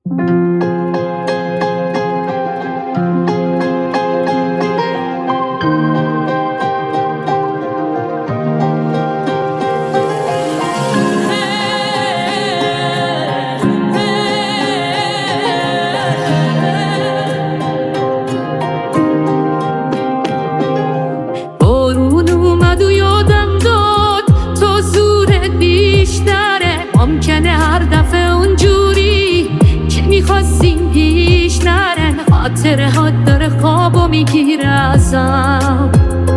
ممکنه هر دفعه اونجوری که میخواستیم پیش نره، خاطره ها داره خوابو میگیره ازم.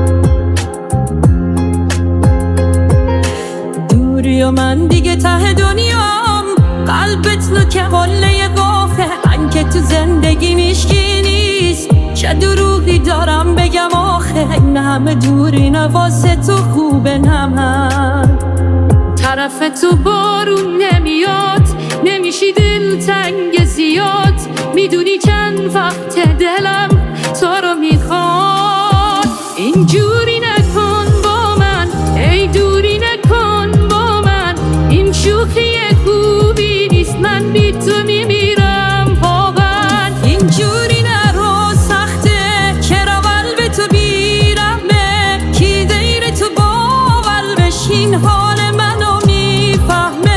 دوری و من دیگه ته دنیام، قلبت لکه قله قافه، من که تو زندگی میشکی نیست، چه دروغی دارم بگم آخه، این همه دوری نواسه تو خوبه نمن طرف تو بارون نمیاد، نمیشی دلتنگ زیاد، میدونی چند وقت دلم تو رو میخواد. اینجوری نکن با من، ای دوری نکن با من، این شوخی خوبی نیست، من بی تو میمیرم واقعا. اینجوری نرو سخته، چرا قلب تو بیرحمه، کی دیر تو باور بشین حال منو میفهمه.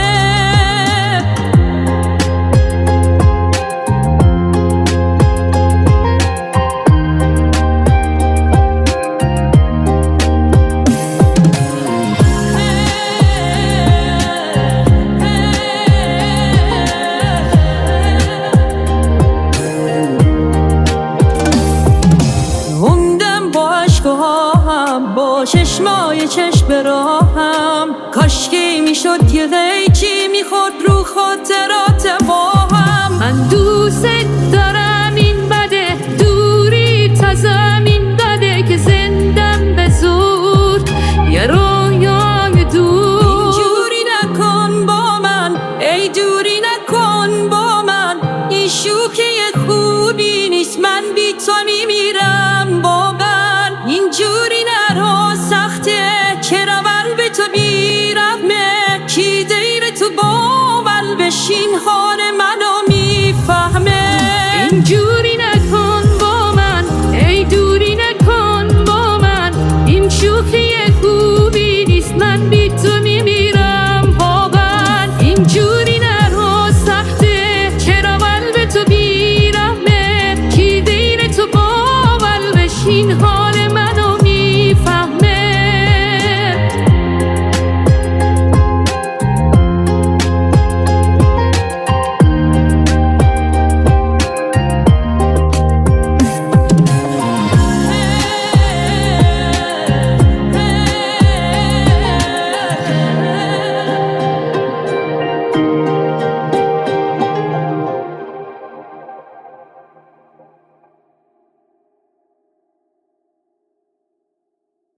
با چشمای چشم راهم، کاشکی میشد یه غیچی میخورد رو خاطرات با هم. من دوست دارم، این بده دوری تا زمین داده که زندم به زور یه رویای دور. اینجوری نکن با من، ای دوری نکن با من، این شوخی خوبی نیست، من بی تو میمیرم.